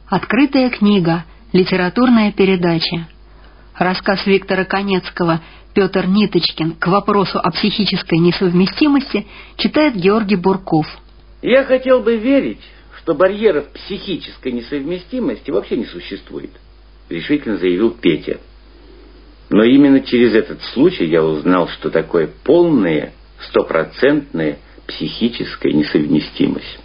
Открытая книга. Литературная передача. Рассказ Виктора Канецкого «Петр Ниточкин» к вопросу о психической несовместимости читает Георгий Бурков. Я хотел бы верить, что барьеров психической несовместимости вообще не существует, решительно заявил Петя. Но именно через этот случай я узнал, что такое полная, стопроцентная психическая несовместимость.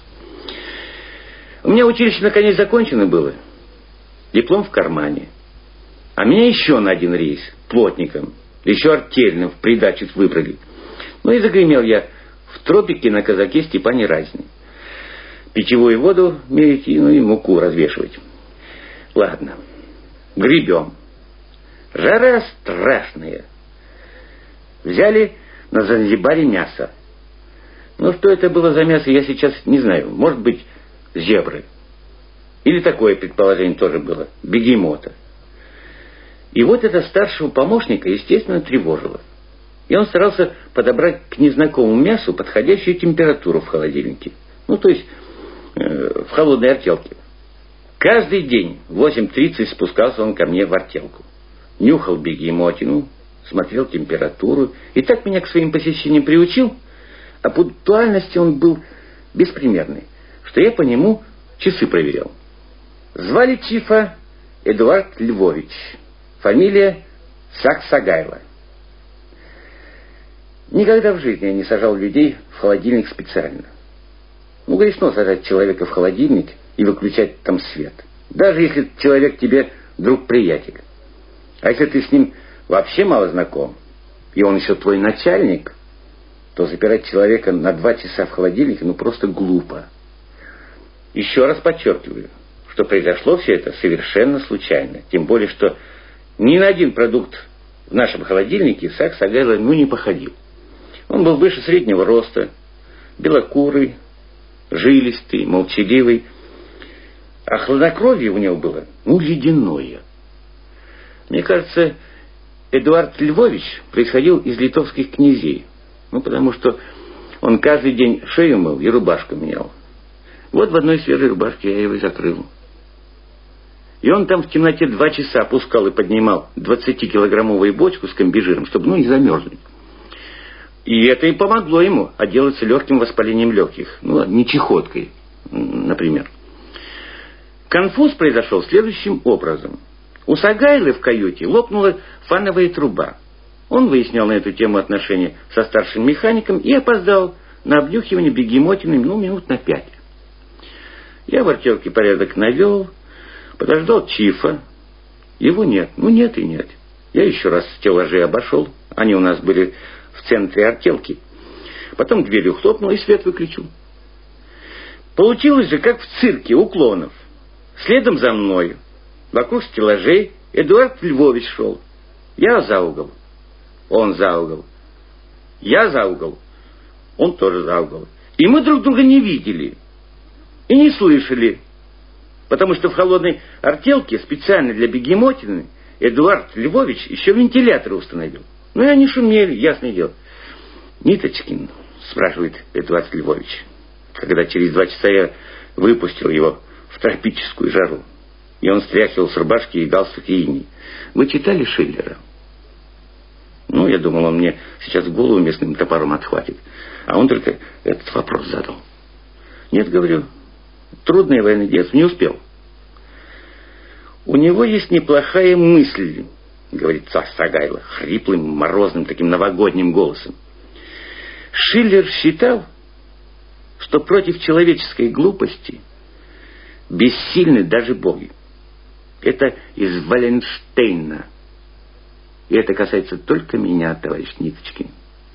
У меня училище наконец закончено было. Диплом в кармане. А меня еще на один рейс, плотником, еще артельным в придачу выбрали. Ну и загремел я в тропике на казаке Степане Разине. Питьевую воду мерить и муку развешивать. Ладно, гребем. Жара страшная. Взяли на Занзибаре мясо. Ну, что это было за мясо, я сейчас не знаю. Может быть, зебры. Или такое предположение тоже было. Бегемота. И вот это старшего помощника, естественно, тревожило. И он старался подобрать к незнакомому мясу подходящую температуру в холодильнике. Ну, то есть в холодной артелке. Каждый день в 8:30 спускался он ко мне в артелку. Нюхал бегемотину, смотрел температуру. И так меня к своим посещениям приучил. А пунктуальности он был беспримерный, что я по нему часы проверял. Звали Чифа Эдуард Львович. Фамилия Саксагайло. Никогда в жизни я не сажал людей в холодильник специально. Ну, грешно сажать человека в холодильник и выключать там свет. Даже если человек тебе друг-приятель. А если ты с ним вообще мало знаком, и он еще твой начальник, то запирать человека на 2 часа в холодильнике, просто глупо. Еще раз подчеркиваю, что произошло все это совершенно случайно. Тем более, что ни на один продукт в нашем холодильнике Саксагайло не походил. Он был выше среднего роста, белокурый, жилистый, молчаливый. А хладнокровие у него было, ледяное. Мне кажется, Эдуард Львович происходил из литовских князей. Потому что он каждый день шею мыл и рубашку менял. Вот в одной свежей рубашке я его и закрыл. И он там в темноте 2 часа опускал и поднимал 20-килограммовую бочку с комбижиром, чтобы не замерзнуть. И это и помогло ему отделаться легким воспалением легких. Не чехоткой, например. Конфуз произошел следующим образом. У Сагайлы в каюте лопнула фановая труба. Он выяснял на эту тему отношения со старшим механиком и опоздал на обнюхивание бегемотины минут на 5. Я в артелке порядок навел, подождал Чифа. Его нет. Нет и нет. Я еще раз стеллажи обошел. Они у нас были в центре артелки. Потом дверью хлопнул и свет выключил. Получилось же, как в цирке у клоунов. Следом за мною, вокруг стеллажей, Эдуард Львович шел. Я за угол. Он за угол. Я за угол. Он тоже за угол. И мы друг друга не видели. И не слышали. Потому что в холодной артелке специально для бегемотины Эдуард Львович еще вентиляторы установил. И они шумели, ясное дело. «Ниточкин?» — спрашивает Эдуард Львович. Когда через 2 часа я выпустил его в тропическую жару. И он стряхивал с рубашки и галстуки иней. «Вы читали Шиллера?» Я думал, он мне сейчас голову местным топором отхватит. А он только этот вопрос задал. «Нет, — говорю, — трудное военное детство, не успел». «У него есть неплохая мысль, — говорит Сагайло хриплым, морозным, таким новогодним голосом. Шиллер считал, что против человеческой глупости бессильны даже боги. Это из Валенштейна. И это касается только меня, товарищ Ниточкин».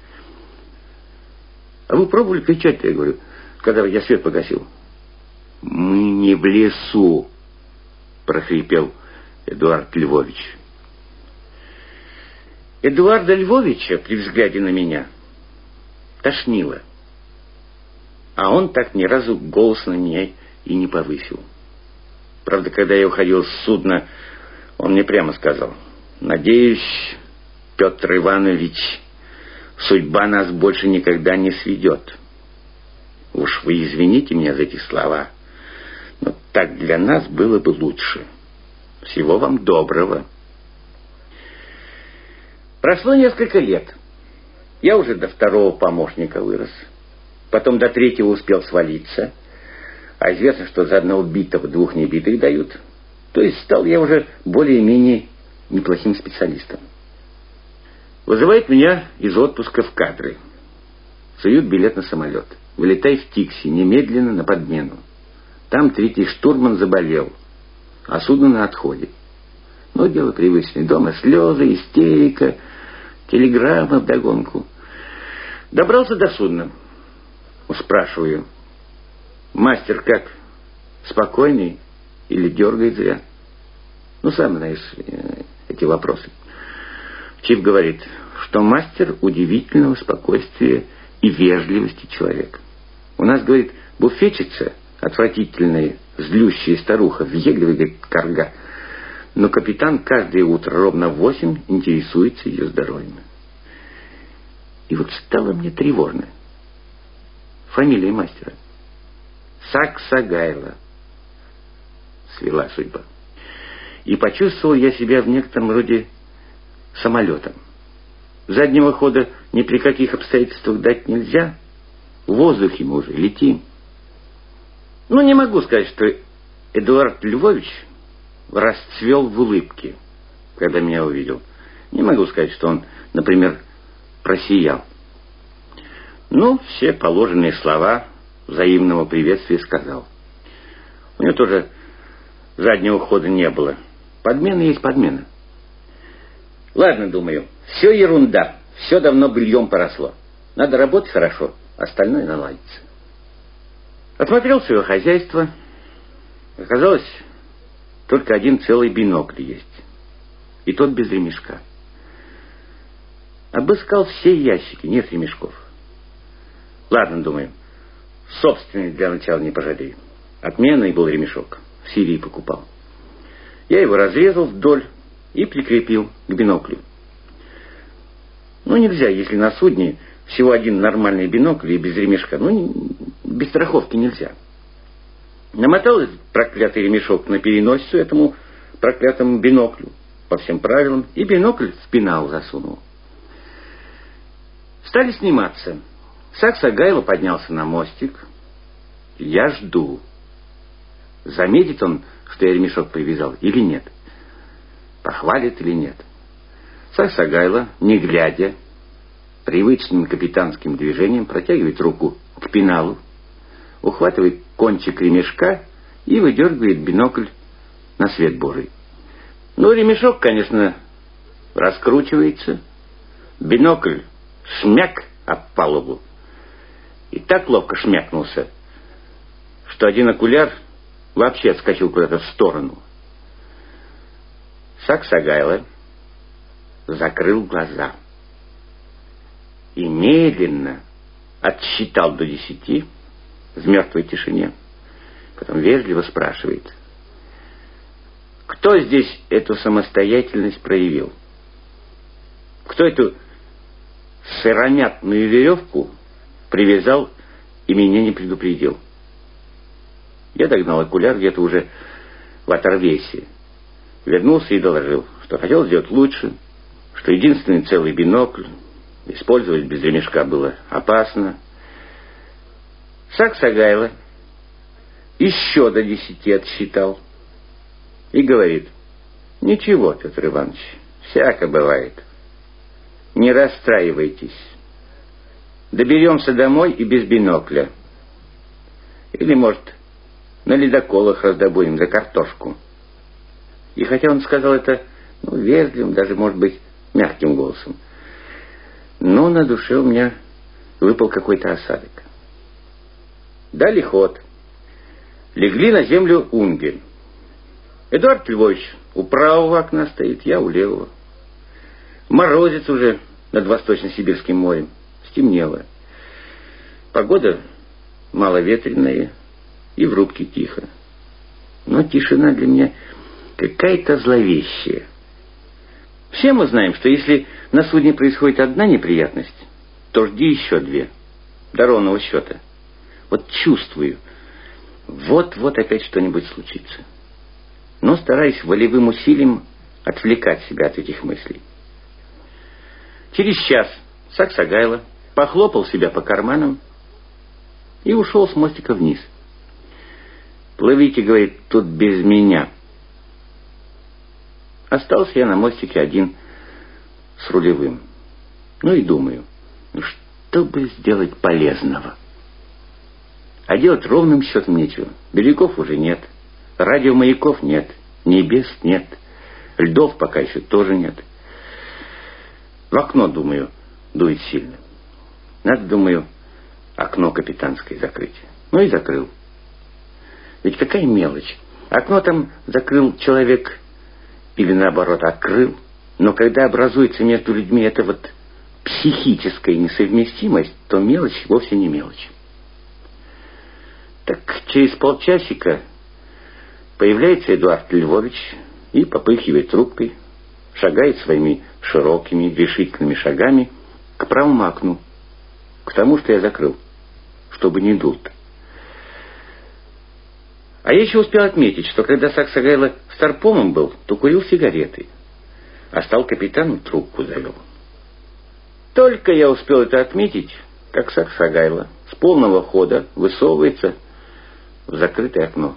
«А вы пробовали кричать-то?» я говорю, когда я свет погасил. «Мы не в лесу», — прохрипел Эдуард Львович. Эдуарда Львовича при взгляде на меня тошнило. А он так ни разу голос на меня и не повысил. Правда, когда я уходил с судна, он мне прямо сказал: «Надеюсь, Петр Иванович, судьба нас больше никогда не сведет. Уж вы извините меня за эти слова, но Так для нас было бы лучше. Всего вам доброго. Прошло несколько лет. Я уже до 2-го помощника вырос. Потом до 3-го успел свалиться. А известно, что за одного битого 2 небитых дают. То есть стал я уже более-менее неплохим специалистом. Вызывает меня из отпуска в кадры. Суют билет на самолет. Вылетай в Тикси, немедленно на подмену. Там 3-й штурман заболел, а судно на отходе. Ну, дело привычное. Дома слезы, истерика, телеграмма вдогонку. Добрался до судна. Спрашиваю: мастер как, спокойный или дергает зря? Ну, сам знаешь эти вопросы. Чиф говорит, что мастер удивительного спокойствия и вежливости человек. У нас, говорит, буфетчица, отвратительная, злющая старуха, въедливая, говорит, карга. Но капитан каждое утро ровно в 8 интересуется ее здоровьем. И вот стало мне тревожно. Фамилия мастера. Саксагайло. Свела судьба. И почувствовал я себя в некотором роде самолетом. Заднего хода ни при каких обстоятельствах дать нельзя. В воздухе мы уже летим. Ну, не могу сказать, что Эдуард Львович расцвел в улыбке, когда меня увидел. Не могу сказать, что он, например, просиял. Ну, все положенные слова взаимного приветствия сказал. У него тоже заднего хода не было. Подмена есть подмена. Ладно, думаю, все ерунда. Все давно быльем поросло. Надо работать хорошо, остальное наладится. Осмотрел свое хозяйство. Оказалось, только один целый бинокль есть. И тот без ремешка. Обыскал все ящики, нет ремешков. Ладно, думаю, собственный для начала не пожалею. Отменный был ремешок. В Сирии покупал. Я его разрезал вдоль и прикрепил к биноклю. Ну, нельзя, если на судне всего один нормальный бинокль и без ремешка. Ну, без страховки нельзя. Намотал проклятый ремешок на переносицу этому проклятому биноклю по всем правилам, и бинокль в пенал засунул. Стали сниматься. Саксагайло поднялся на мостик. Я жду. Заметит он, что я ремешок привязал, или нет? Похвалит или нет? Саксагайло, не глядя, привычным капитанским движением протягивает руку к пеналу, ухватывает кончик ремешка и выдергивает бинокль на свет Божий. Ну, ремешок, конечно, раскручивается. Бинокль шмяк об палубу. И так ловко шмякнулся, что один окуляр вообще отскочил куда-то в сторону. Саксагайло закрыл глаза и медленно отсчитал до 10 в мертвой тишине. Потом вежливо спрашивает: кто здесь эту самостоятельность проявил? Кто эту сыромятную веревку привязал и меня не предупредил? Я догнал окуляр где-то уже в оторвесе. Вернулся и доложил, что хотел сделать лучше, что единственный целый бинокль использовать без ремешка было опасно. Саксагайло еще до 10 отсчитал и говорит: ничего, Петр Иванович, всяко бывает. Не расстраивайтесь. Доберемся домой и без бинокля. Или, может, на ледоколах раздобудем за картошку. И хотя он сказал это, вежливым, даже, может быть, мягким голосом, но на душе у меня выпал какой-то осадок. Дали ход. Легли на землю Унгель. Эдуард Львович у правого окна стоит, я у левого. Морозец уже над Восточно-Сибирским морем. Стемнело. Погода маловетренная, и в рубке тихо. Но тишина для меня какая-то зловещая. Все мы знаем, что если на судне происходит одна неприятность, то жди еще 2. До ровного счета. Вот чувствую, вот-вот опять что-нибудь случится. Но стараюсь волевым усилием отвлекать себя от этих мыслей. Через час Саксагайло похлопал себя по карманам и ушел с мостика вниз. «Плывите, — говорит, — тут без меня». Остался я на мостике один с рулевым. Ну и думаю, что бы сделать полезного. А делать ровным счетом нечего. Берегов уже нет, радиомаяков нет, небес нет, льдов пока еще тоже нет. В окно, думаю, дует сильно. Надо, думаю, окно капитанское закрыть. Ну и закрыл. Ведь какая мелочь. Окно там закрыл человек, или наоборот открыл. Но когда образуется между людьми эта вот психическая несовместимость, то мелочь вовсе не мелочь. Так через полчасика появляется Эдуард Львович и попыхивает трубкой, шагает своими широкими, решительными шагами к правому окну, к тому, что я закрыл, чтобы не дул. А я еще успел отметить, что когда Саксагайло старпомом был, то курил сигареты, а стал капитаном, трубку завел. Только я успел это отметить, как Саксагайло с полного хода высовывается в закрытое окно.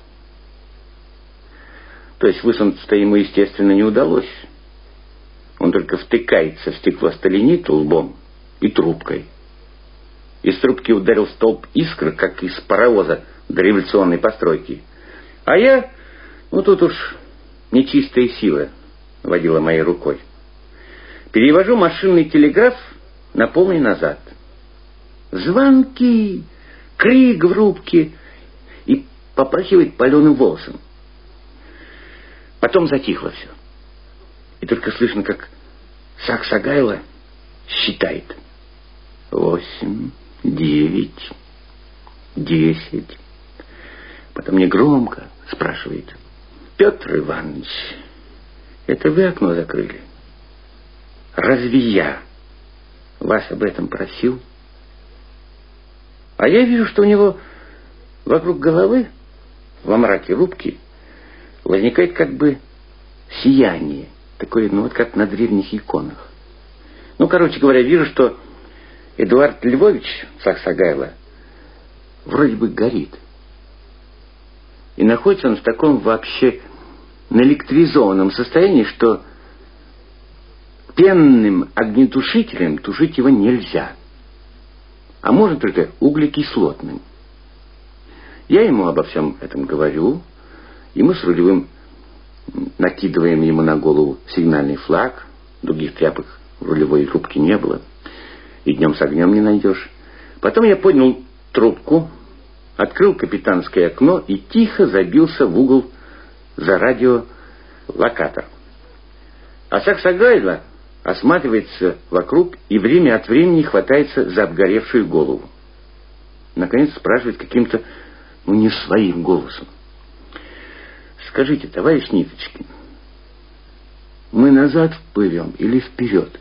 То есть высунуться-то ему, естественно, не удалось. Он только втыкается в стеклосталенит лбом и трубкой. Из трубки ударил столб искр, как из паровоза дореволюционной постройки. А я, тут уж нечистая сила водила моей рукой. Перевожу машинный телеграф на полный назад. Звонки, крик в рубке и попахивает паленым волосом. Потом затихло все. И только слышно, как Саксагайло считает. 8, 9, 10. Потом негромко спрашивает: «Петр Иванович, это вы окно закрыли? Разве я вас об этом просил?» А я вижу, что у него вокруг головы, во мраке рубки, возникает как бы сияние, такое, как на древних иконах. Короче говоря, вижу, что Эдуард Львович Саксагайло вроде бы горит. И находится он в таком вообще наэлектризованном состоянии, что пенным огнетушителем тушить его нельзя. А можно только углекислотным. Я ему обо всем этом говорю, и мы с рулевым накидываем ему на голову сигнальный флаг. Других тряпок в рулевой рубке не было. И днем с огнем не найдешь. Потом я поднял трубку, открыл капитанское окно и тихо забился в угол за радиолокатор. А Саксагайло осматривается вокруг и время от времени хватается за обгоревшую голову. Наконец спрашивает каким-то, не своим голосом: «Скажите, товарищ Ниточкин, мы назад плывем или вперед?»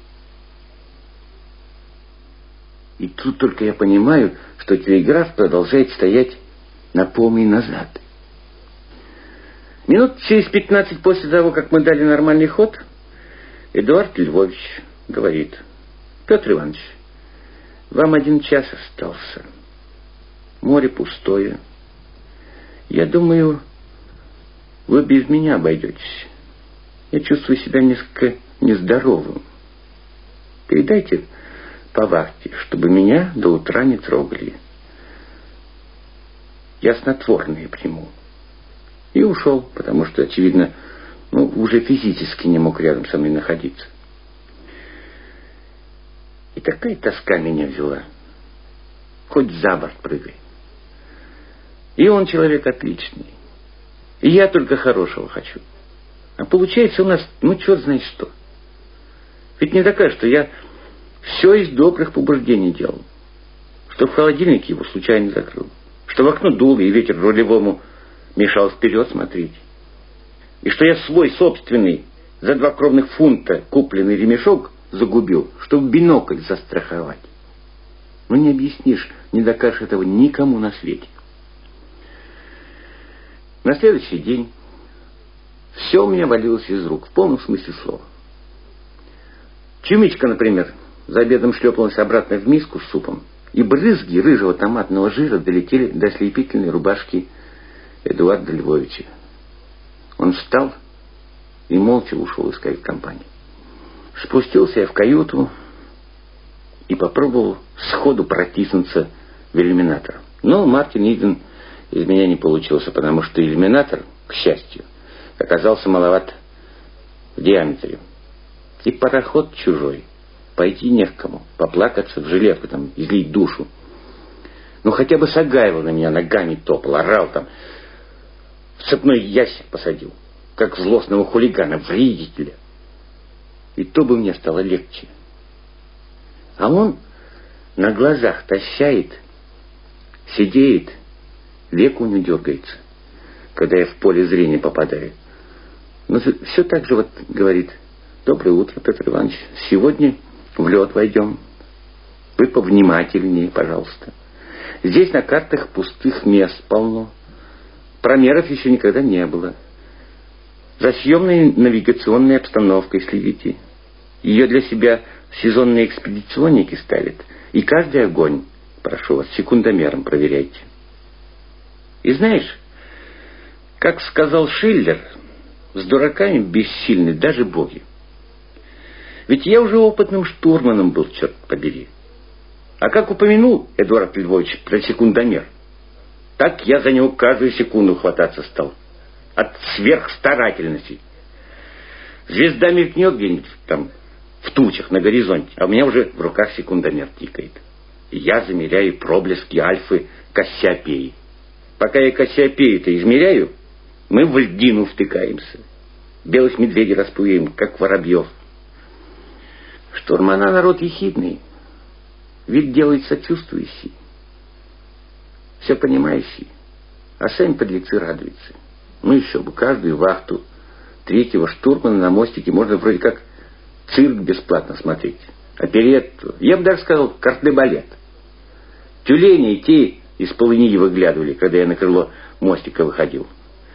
И тут только я понимаю, что телеграф продолжает стоять на полный назад. Минут через 15 после того, как мы дали нормальный ход, Эдуард Львович говорит: «Петр Иванович, вам 1 час остался. Море пустое. Я думаю, вы без меня обойдетесь. Я чувствую себя несколько нездоровым. Передайте по вахте, чтобы меня до утра не трогали. Я снотворное приму». И ушел, потому что, очевидно, уже физически не мог рядом со мной находиться. И такая тоска меня взяла. Хоть за борт прыгай. И он человек отличный. И я только хорошего хочу. А получается у нас, черт знает что. Ведь не такая, что я все из добрых побуждений делал. Что в холодильнике его случайно закрыл. Что в окно дуло, и ветер рулевому мешал вперед смотреть. И что я свой собственный за 2 кровных фунта купленный ремешок загубил, чтобы бинокль застраховать. Не объяснишь, не докажешь этого никому на свете. На следующий день все у меня валилось из рук, в полном смысле слова. Чумичка, например, за обедом шлепалась обратно в миску с супом, и брызги рыжего томатного жира долетели до ослепительной рубашки Эдуарда Львовича. Он встал и молча ушел из кают-компании. Спустился я в каюту и попробовал сходу протиснуться в иллюминатор. Но Мартин Иден из меня не получился, потому что иллюминатор, к счастью, оказался маловат в диаметре. И пароход чужой. Пойти не к кому, поплакаться в жилетку, там, излить душу. Ну, хотя бы Сагаева на меня ногами топал, орал там, в цепной ящик посадил, как злостного хулигана, вредителя. И то бы мне стало легче. А он на глазах тащает, сидеет, век у него дергается, когда я в поле зрения попадаю. Но все так же вот говорит: доброе утро, Петр Иванович, сегодня в лед войдем. Вы повнимательнее, пожалуйста. Здесь на картах пустых мест полно. Промеров еще никогда не было. За съемной навигационной обстановкой следите. Ее для себя сезонные экспедиционники ставят. И каждый огонь, прошу вас, секундомером проверяйте. И знаешь, как сказал Шиллер, с дураками бессильны даже боги. Ведь я уже опытным штурманом был, черт побери. А как упомянул Эдуард Львович про секундомер, так я за него каждую секунду хвататься стал. От сверхстарательности. Звезда мелькнет где-нибудь там в тучах на горизонте, а у меня уже в руках секундомер тикает. И я замеряю проблески альфы Кассиопеи. Пока я Кассиопею-то измеряю, мы в льдину втыкаемся. Белых медведей распуем, как воробьев. Штурмана народ ехидный, вид делает сочувствующий, все понимающий, а сами подлецы радуются. Ну еще бы, каждую вахту третьего штурмана на мостике можно вроде как цирк бесплатно смотреть. Оперетту, я бы даже сказал, кардебалет. Тюлени и те из полыньи выглядывали, когда я на крыло мостика выходил.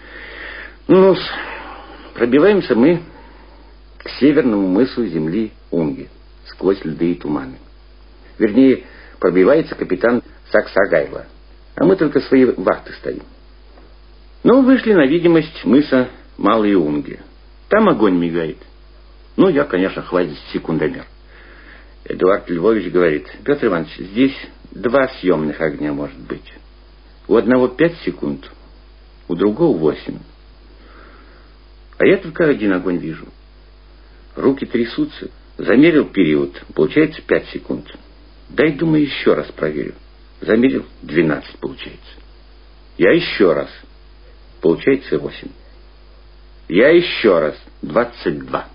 Ну, пробиваемся мы к северному мысу земли Унги, сквозь льды и туманы. Вернее, пробивается капитан Саксагайло, а мы только свои вахты стоим. Ну, вышли на видимость мыса Малые Унги. Там огонь мигает. Ну, я, конечно, хватит секундомер. Эдуард Львович говорит: Петр Иванович, здесь 2 съемных огня может быть. У одного 5 секунд, у другого 8. А я только один огонь вижу. Руки трясутся. Замерил период, получается 5 секунд. Дай, думаю, еще раз проверю. Замерил 12, получается. Я еще раз. Получается 8. Я еще раз. 22.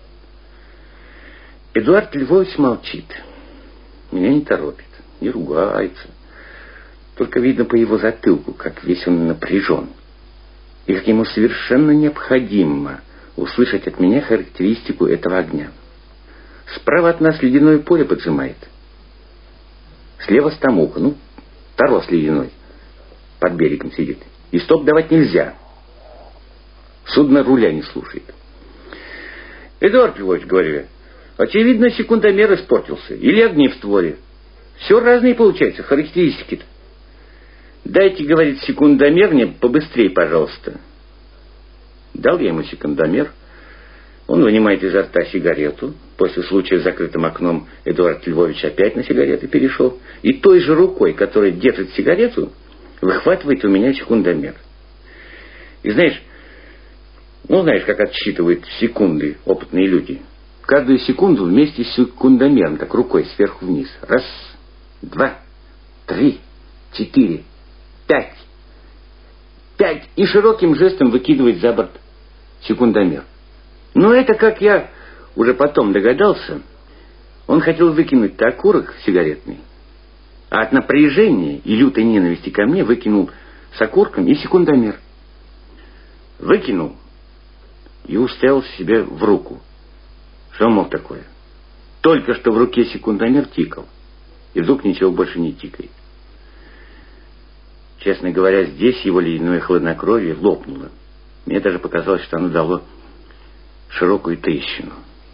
Эдуард Львович молчит. Меня не торопит, не ругается. Только видно по его затылку, как весь он напряжен. И как ему совершенно необходимо услышать от меня характеристику этого огня. Справа от нас ледяное поле поджимает. Слева Стамуха, торос ледяной, под берегом сидит. И стоп давать нельзя. Судно руля не слушает. Эдуард Львович, говорю я, очевидно, секундомер испортился. Или огни в створе. Все разные получается, характеристики-то. Дайте, говорит, секундомер мне побыстрее, пожалуйста. Дал я ему секундомер. Он вынимает изо рта сигарету. После случая с закрытым окном Эдуард Львович опять на сигареты перешел. И той же рукой, которая держит сигарету, выхватывает у меня секундомер. И знаешь, как отсчитывают секунды опытные люди. Каждую секунду вместе с секундомером, так рукой сверху вниз. 1, 2, 3, 4, 5. 5. И широким жестом выкидывает за борт секундомер. Но это, как я уже потом догадался, он хотел выкинуть окурок сигаретный, а от напряжения и лютой ненависти ко мне выкинул с окурком и секундомер. Выкинул и уставил себе в руку. Что мог такое? Только что в руке секундомер тикал, и вдруг ничего больше не тикает. Честно говоря, здесь его ледяное хладнокровие лопнуло. Мне даже показалось, что оно дало широкую трещину.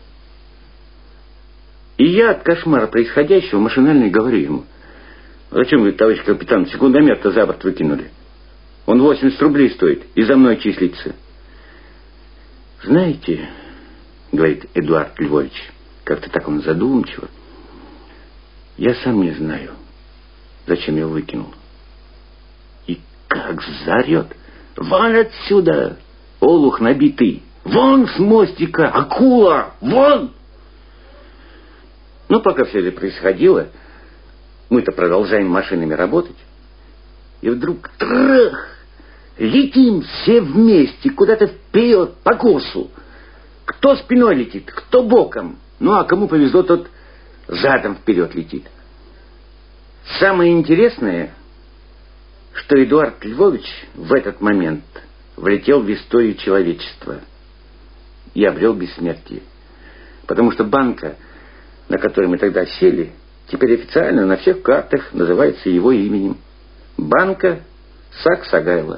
И я от кошмара происходящего машинально говорю ему: зачем вы, товарищ капитан, секундомер-то за борт выкинули? Он 80 рублей стоит и за мной числится. Знаете, говорит Эдуард Львович, как-то так он задумчиво, я сам не знаю, зачем я выкинул. И как заорет: вон отсюда, олух набитый! Вон с мостика! Акула! Вон! Ну, пока все это происходило, мы-то продолжаем машинами работать, и вдруг трах! Летим все вместе куда-то вперед по курсу. Кто спиной летит, кто боком. Ну, а кому повезло, тот задом вперед летит. Самое интересное, что Эдуард Львович в этот момент влетел в историю человечества и обрел бессмертие. Потому что банка, на которой мы тогда сели, теперь официально на всех картах называется его именем. Банка Саксагайла.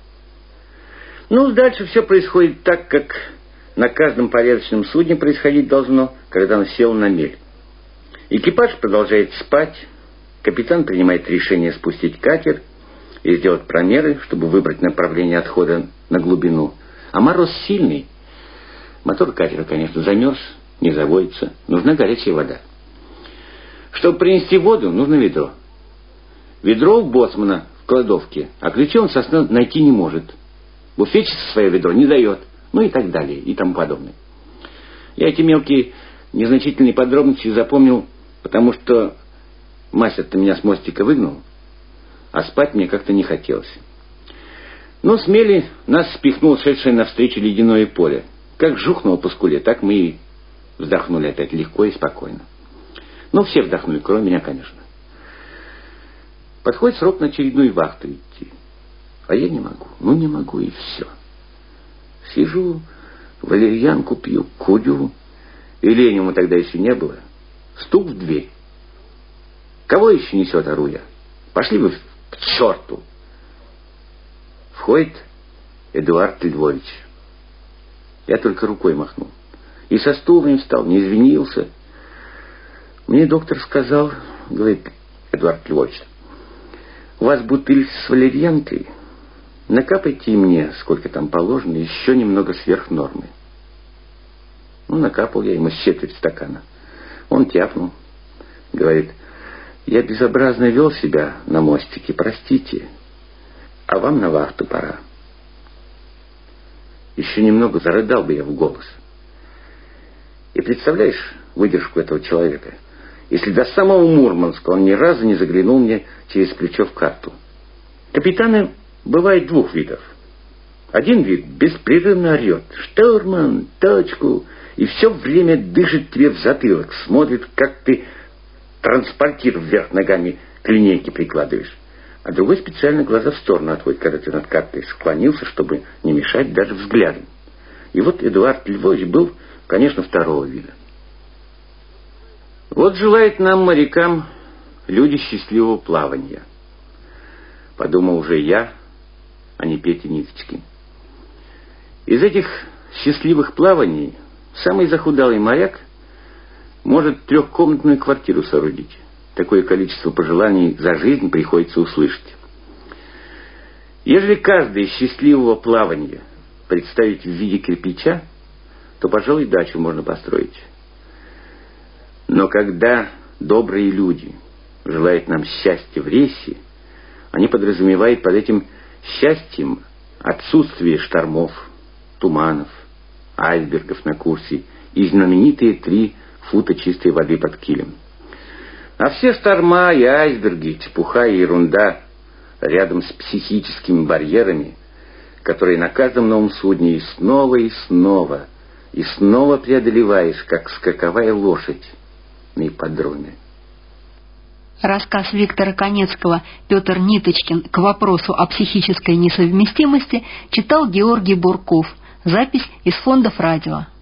Ну, дальше все происходит так, как на каждом порядочном судне происходить должно, когда он сел на мель. Экипаж продолжает спать, капитан принимает решение спустить катер и сделать промеры, чтобы выбрать направление отхода на глубину. А мороз сильный. Мотор катера, конечно, замерз, не заводится. Нужна горячая вода. Чтобы принести воду, нужно ведро. Ведро у боцмана в кладовке, а ключи он со сна найти не может. Буфетчица свое ведро не дает. Ну и так далее, и тому подобное. Я эти мелкие незначительные подробности запомнил, потому что мастер-то меня с мостика выгнал, а спать мне как-то не хотелось. Но с мели нас спихнуло шедшее навстречу ледяное поле. Как жухнуло по скуле, так мы и вздохнули опять легко и спокойно. Ну, все вздохнули, кроме меня, конечно. Подходит срок на очередную вахту идти. А я не могу. Ну, не могу, и все. Сижу, валерьянку пью, курю. И лень ему тогда еще не было. Стук в дверь. Кого еще несет, ору я? Пошли вы к черту. Входит Эдуард Львович. Я только рукой махнул. И со стула не встал, не извинился. Мне доктор сказал, говорит Эдуард Львович, у вас бутыль с валерьянкой, накапайте мне, сколько там положено, еще немного сверх нормы. Ну, накапал я ему с четверть стакана. Он тяпнул. Говорит, я безобразно вел себя на мостике, простите, а вам на вахту пора. Еще немного зарыдал бы я в голос. И представляешь выдержку этого человека, если до самого Мурманска он ни разу не заглянул мне через плечо в карту. Капитаны бывает двух видов. Один вид беспрерывно орет: «Штурман, точку!» и все время дышит тебе в затылок, смотрит, как ты транспортир вверх ногами к линейке прикладываешь. А другой специально глаза в сторону отводит, когда ты над картой склонился, чтобы не мешать даже взглядом. И вот Эдуард Львович был, конечно, второго вида. Вот желает нам, морякам, люди счастливого плавания. Подумал уже я, а не Петя Ниточкин. Из этих счастливых плаваний самый захудалый моряк может трехкомнатную квартиру соорудить. Такое количество пожеланий за жизнь приходится услышать. Ежели каждое из счастливого плавания представить в виде кирпича, то, пожалуй, дачу можно построить. Но когда добрые люди желают нам счастья в рейсе, они подразумевают под этим счастьем отсутствие штормов, туманов, айсбергов на курсе и знаменитые 3 фута чистой воды под килем. А все шторма и айсберги, чепуха и ерунда рядом с психическими барьерами, которые на каждом новом судне и снова преодолеваешь, как скаковая лошадь на ипподроме. Рассказ Виктора Канецкого «Петр Ниточкин» к вопросу о психической несовместимости читал Георгий Бурков. Запись из фондов радио.